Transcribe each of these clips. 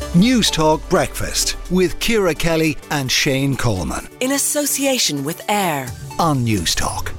News Talk Breakfast with Ciara Kelly and Shane Coleman. In association with AIR On News Talk.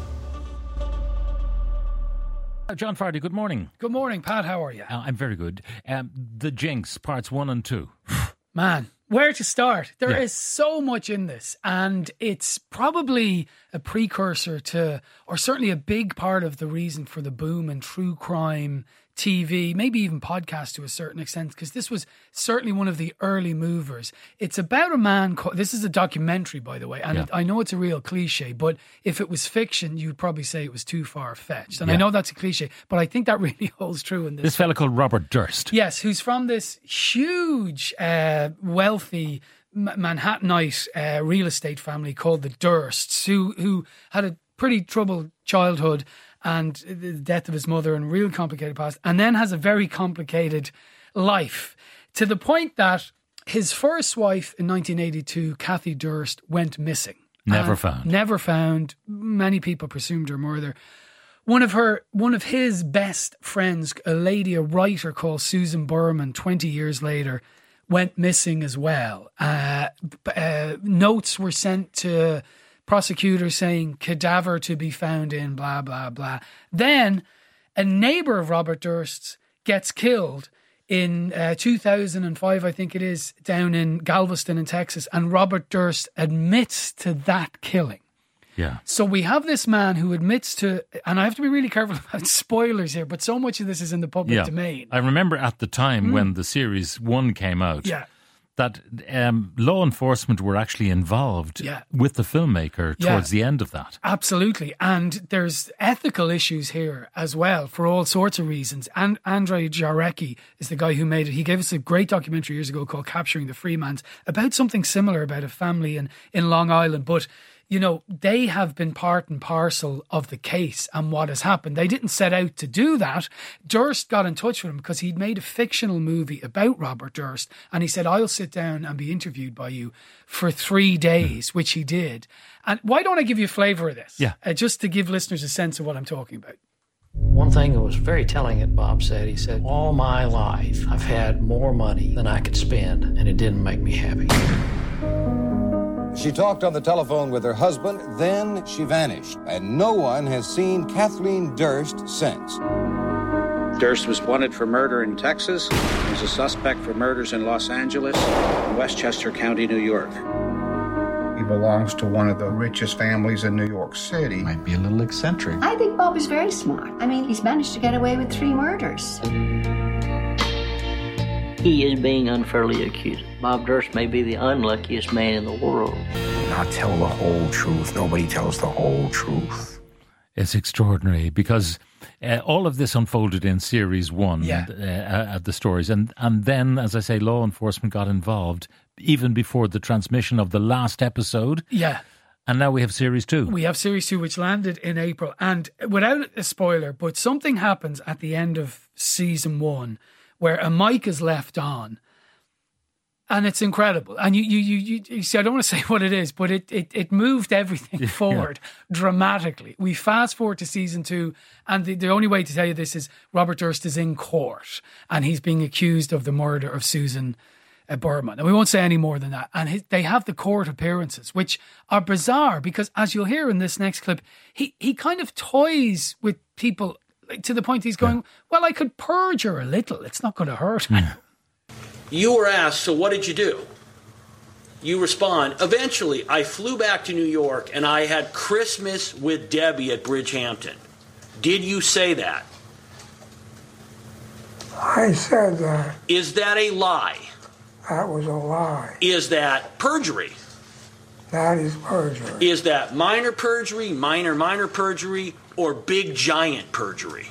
John Fardy, good morning. Good morning, Pat. How are you? I'm very good. The Jinx, parts 1 and 2. Man, where to start? There is so much in this, and it's probably a precursor to, or certainly a big part of the reason for the boom in true crime TV, maybe even podcast to a certain extent, because this was certainly one of the early movers. It's about a man this is a documentary, by the way, and I know it's a real cliche, but if it was fiction, you'd probably say it was too far-fetched. And I know that's a cliche, but I think that really holds true in this. This fella called Robert Durst. Yes, who's from this huge, wealthy Manhattanite real estate family called the Dursts, who had a pretty troubled childhood and the death of his mother and real complicated past, and then has a very complicated life, to the point that his first wife in 1982, Kathy Durst, went missing. Never found. Many people presumed her murder. One of his best friends, a writer called Susan Berman, 20 years later, went missing as well. Notes were sent to prosecutors saying cadaver to be found in blah, blah, blah. Then a neighbour of Robert Durst's gets killed in 2005, I think it is, down in Galveston in Texas. And Robert Durst admits to that killing. Yeah. So we have this man who admits to, and I have to be really careful about spoilers here, but so much of this is in the public domain. I remember at the time when the series 1 came out. That law enforcement were actually involved with the filmmaker towards the end of that. Absolutely. And there's ethical issues here as well for all sorts of reasons. And Andrei Jarecki is the guy who made it. He gave us a great documentary years ago called Capturing the Freemans about something similar about a family in Long Island. But you know, they have been part and parcel of the case and what has happened. They didn't set out to do that. Durst got in touch with him because he'd made a fictional movie about Robert Durst, and he said, I'll sit down and be interviewed by you for 3 days, which he did. And why don't I give you a flavour of this? Just to give listeners a sense of what I'm talking about. One thing that was very telling that Bob said, he said, all my life I've had more money than I could spend, and it didn't make me happy. She talked on the telephone with her husband, then she vanished, and no one has seen Kathleen Durst since. Durst was wanted for murder in Texas. He's a suspect for murders in Los Angeles and Westchester County, New York. He belongs to one of the richest families in New York City. Might be a little eccentric. I think Bob is very smart. I mean, he's managed to get away with 3 murders. He is being unfairly accused. Bob Durst may be the unluckiest man in the world. Not tell the whole truth. Nobody tells the whole truth. It's extraordinary because all of this unfolded in series 1 at the stories. And then, as I say, law enforcement got involved even before the transmission of the last episode. Yeah. And now we have series 2. We have series 2, which landed in April. And without a spoiler, but something happens at the end of season 1 where a mic is left on, and it's incredible. And you see, I don't want to say what it is, but it moved everything forward dramatically. We fast forward to season 2, and the only way to tell you this is Robert Durst is in court, and he's being accused of the murder of Susan Berman. And we won't say any more than that. And they have the court appearances, which are bizarre, because as you'll hear in this next clip, he kind of toys with people to the point he's going, well, I could perjure a little. It's not going to hurt. You were asked, so what did you do? You respond, eventually, I flew back to New York and I had Christmas with Debbie at Bridgehampton. Did you say that? I said that. Is that a lie? That was a lie. Is that perjury? That is perjury. Is that minor perjury, minor perjury, or big giant perjury?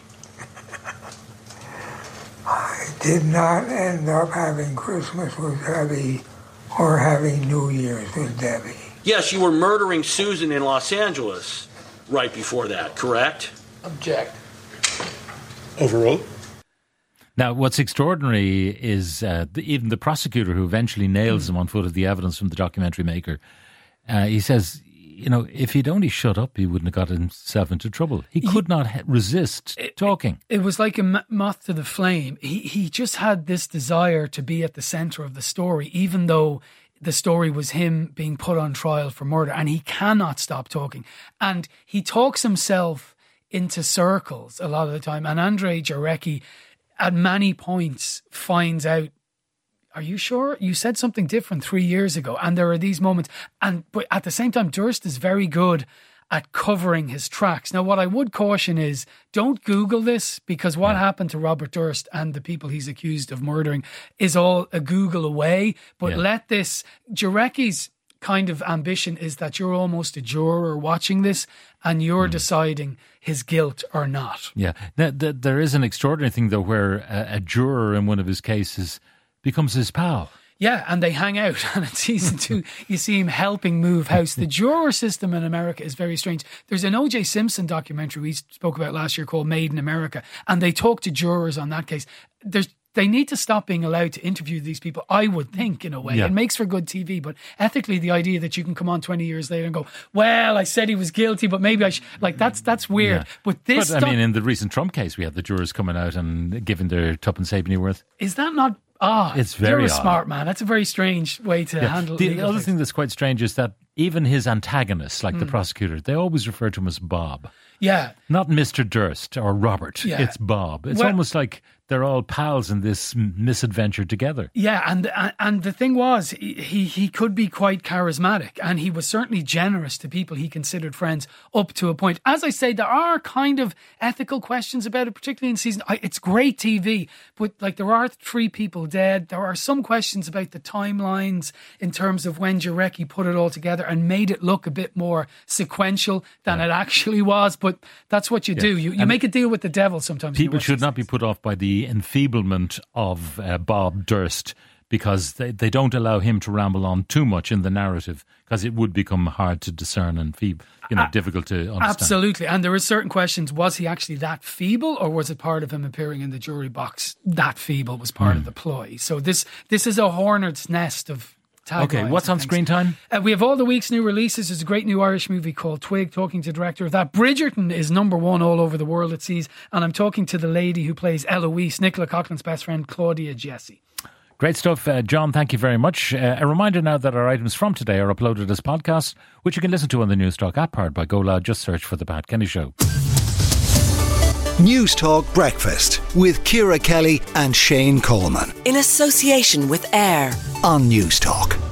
I did not end up having Christmas with Debbie or having New Year's with Debbie. Yes, you were murdering Susan in Los Angeles right before that, correct? Object. Overruled. Now, what's extraordinary is even the prosecutor who eventually nails him on foot of the evidence from the documentary maker, he says if he'd only shut up, he wouldn't have got himself into trouble. He could not resist talking. It was like a moth to the flame. He just had this desire to be at the centre of the story, even though the story was him being put on trial for murder, and he cannot stop talking. And he talks himself into circles a lot of the time. And Andrei Jarecki, at many points, finds out, are you sure? You said something different 3 years ago. And there are these moments. But at the same time, Durst is very good at covering his tracks. Now, what I would caution is, don't Google this, because what happened to Robert Durst and the people he's accused of murdering is all a Google away. But let this... Jarecki's kind of ambition is that you're almost a juror watching this and you're deciding his guilt or not. Yeah. There is an extraordinary thing, though, where a juror in one of his cases becomes his pal. Yeah, and they hang out. And in season 2, you see him helping move house. The juror system in America is very strange. There's an O.J. Simpson documentary we spoke about last year called Made in America, and they talk to jurors on that case. They need to stop being allowed to interview these people, I would think, in a way. Yeah. It makes for good TV, but ethically, the idea that you can come on 20 years later and go, well, I said he was guilty, but maybe I should... Like, that's weird. Yeah. But I mean, in the recent Trump case, we had the jurors coming out and giving their tuppence halfpenny worth. Is that not... it's very You're a smart man. That's a very strange way to handle it. The other thing that's quite strange is that even his antagonists, like the prosecutor, they always refer to him as Bob. Yeah. Not Mr. Durst or Robert. Yeah. It's Bob. It's almost like they're all pals in this misadventure together. Yeah, and the thing was, he could be quite charismatic, and he was certainly generous to people he considered friends up to a point. As I say, there are kind of ethical questions about it, particularly in season... It's great TV, but like there are 3 people dead. There are some questions about the timelines in terms of when Jarecki put it all together and made it look a bit more sequential than it actually was. But that's what you do. You make a deal with the devil sometimes. People should not be put off by the enfeeblement of Bob Durst, because they don't allow him to ramble on too much in the narrative, because it would become hard to discern and difficult to understand. Absolutely. And there are certain questions. Was he actually that feeble, or was it part of him appearing in the jury box that feeble was part of the ploy? So this is a hornet's nest of taglines. Okay, what's on screen time? We have all the week's new releases. There's a great new Irish movie called Twig, talking to the director of that. Bridgerton is #1 all over the world, it sees. And I'm talking to the lady who plays Eloise, Nicola Coughlan's best friend, Claudia Jessie. Great stuff, John. Thank you very much. A reminder now that our items from today are uploaded as podcasts, which you can listen to on the Newstalk app, powered by Go Loud. Just search for The Pat Kenny Show. Newstalk Breakfast with Ciara Kelly and Shane Coleman. In association with AIR on Newstalk.